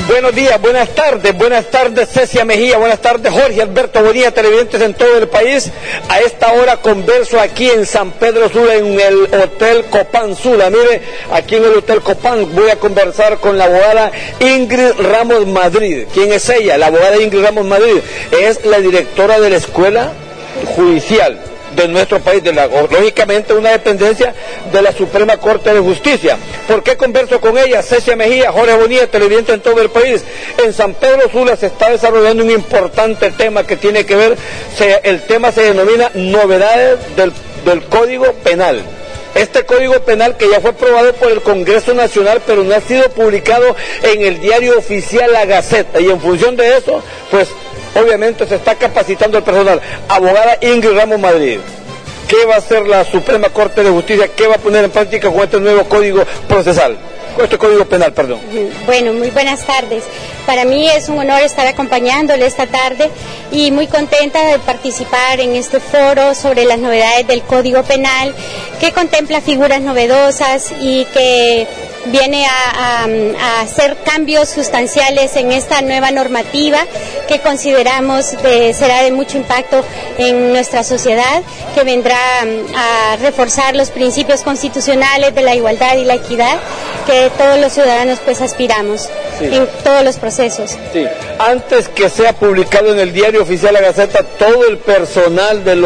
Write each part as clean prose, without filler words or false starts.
Buenos días, buenas tardes Cecia Mejía, buenas tardes Jorge Alberto Bonilla, televidentes en todo el país. A esta hora converso aquí en San Pedro Sula, en el Hotel Copán Sula. Mire, aquí en el Hotel Copán voy a conversar con la abogada Ingrid Ramos Madrid. ¿Quién es ella? La abogada Ingrid Ramos Madrid es la directora de la Escuela Judicial de nuestro país, lógicamente una dependencia de la Suprema Corte de Justicia. ¿Por qué converso con ella? Cecia Mejía, Jorge Bonilla, televidente en todo el país. En San Pedro Sula se está desarrollando un importante tema que tiene que ver, el tema se denomina novedades del Código Penal. Este Código Penal que ya fue aprobado por el Congreso Nacional, pero no ha sido publicado en el diario oficial La Gaceta, y en función de eso, pues obviamente se está capacitando el personal. Abogada Ingrid Ramos Madrid, ¿qué va a hacer la Suprema Corte de Justicia? ¿Qué va a poner en práctica con este nuevo Código Procesal? Con este Código Penal, perdón. Bueno, muy buenas tardes. Para mí es un honor estar acompañándole esta tarde y muy contenta de participar en este foro sobre las novedades del Código Penal, que contempla figuras novedosas y que viene a hacer cambios sustanciales en esta nueva normativa que consideramos será de mucho impacto en nuestra sociedad, que vendrá a reforzar los principios constitucionales de la igualdad y la equidad que todos los ciudadanos pues aspiramos, sí, en todos los procesos. Sí. Antes que sea publicado en el diario oficial La Gaceta, todo el personal del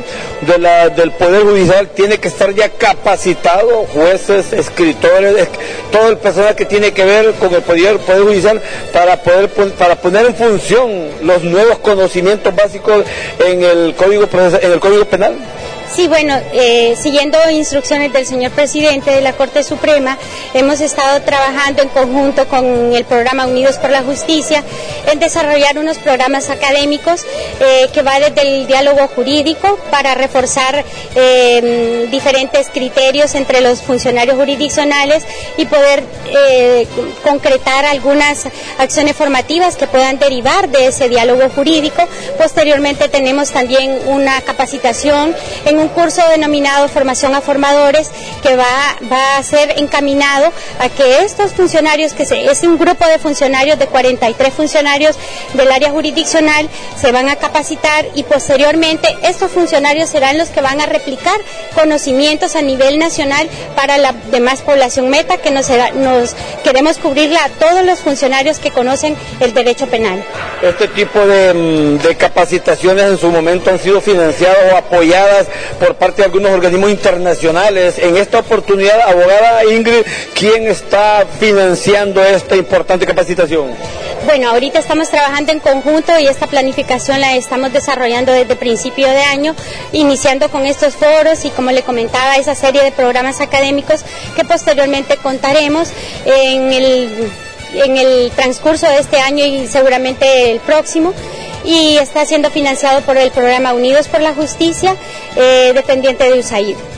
Poder Judicial tiene que estar ya capacitado, jueces, escritores, todo el personal que tiene que ver con el Poder Judicial para poner en función los nuevos conocimientos básicos en el Código Penal. Sí, bueno, siguiendo instrucciones del señor presidente de la Corte Suprema, hemos estado trabajando en conjunto con el programa Unidos por la Justicia en desarrollar unos programas académicos que va desde el diálogo jurídico para reforzar diferentes criterios entre los funcionarios jurisdiccionales y poder concretar algunas acciones formativas que puedan derivar de ese diálogo jurídico. Posteriormente tenemos también una capacitación en un curso denominado Formación a Formadores, que va a ser encaminado a que estos funcionarios, es un grupo de funcionarios de 43 funcionarios del área jurisdiccional, se van a capacitar y posteriormente estos funcionarios serán los que van a replicar conocimientos a nivel nacional para la demás población meta, que nos queremos cubrirla a todos los funcionarios que conocen el derecho penal. Este tipo de capacitaciones en su momento han sido financiadas o apoyadas por parte de algunos organismos internacionales. En esta oportunidad, abogada Ingrid, ¿quién está financiando esta importante capacitación? Bueno, ahorita estamos trabajando en conjunto y esta planificación la estamos desarrollando desde principio de año, iniciando con estos foros y, como le comentaba, esa serie de programas académicos que posteriormente contaremos en el transcurso de este año y seguramente el próximo, y está siendo financiado por el programa Unidos por la Justicia, dependiente de USAID.